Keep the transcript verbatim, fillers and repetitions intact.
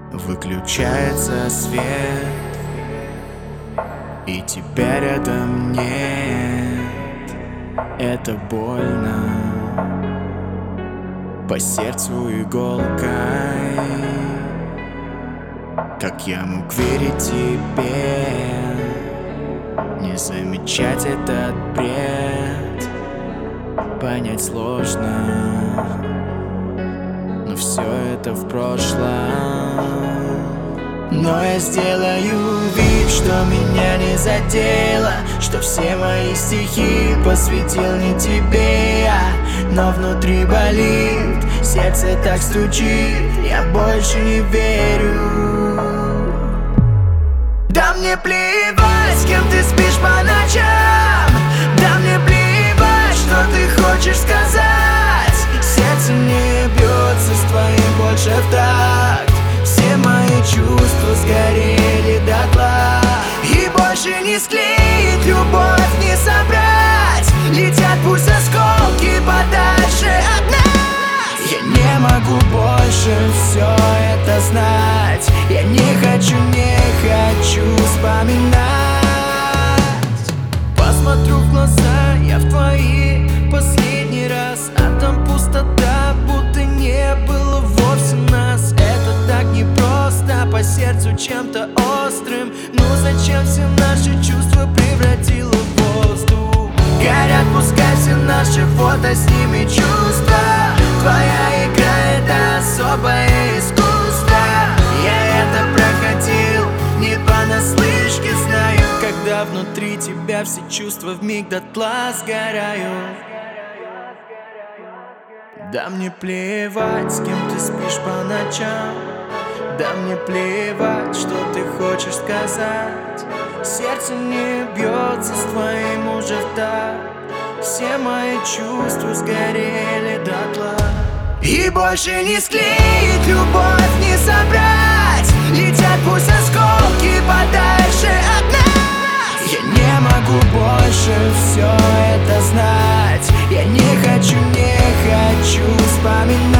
Выключается свет, и тебя рядом нет. Это больно, по сердцу иголкой. Как я мог верить тебе, не замечать этот бред? Понять сложно, но все это в прошлом. Но я сделаю вид, что меня не задело, что все мои стихи посвятил не тебе я. Но внутри болит, сердце так стучит, я больше не верю. Да мне плевать, с кем ты спишь по ночам. Да мне плевать, что ты хочешь сказать. Сердце не бьется с твоим больше в такт. Все мои чувства сгорели дотла, и больше не склеить, любовь не собрать. Летят пусть осколки подальше от нас. Я не могу больше все это знать. Я не хочу, не хочу вспоминать. Посмотрю в глаза я в твои последний раз, а там пустота, будто не было вовсе нас. Это так непросто, по сердцу чем-то острым. Ну зачем все наши чувства превратило в воздух? Горят пускай все наши фото, с ними чувства. Твоя игра — это особое искусство. Я это проходил не понаслышке, знаю. Когда внутри тебя все чувства вмиг дотла сгорают. Да мне плевать, с кем ты спишь по ночам. Да мне плевать, что ты хочешь сказать. Сердце не бьется с твоим уже в такт. Все мои чувства сгорели дотла, и больше не склеить, любовь не собрать. Летят пусть осколки подальше от нас. Я не могу больше все это знать. Я не хочу, не хочу вспоминать.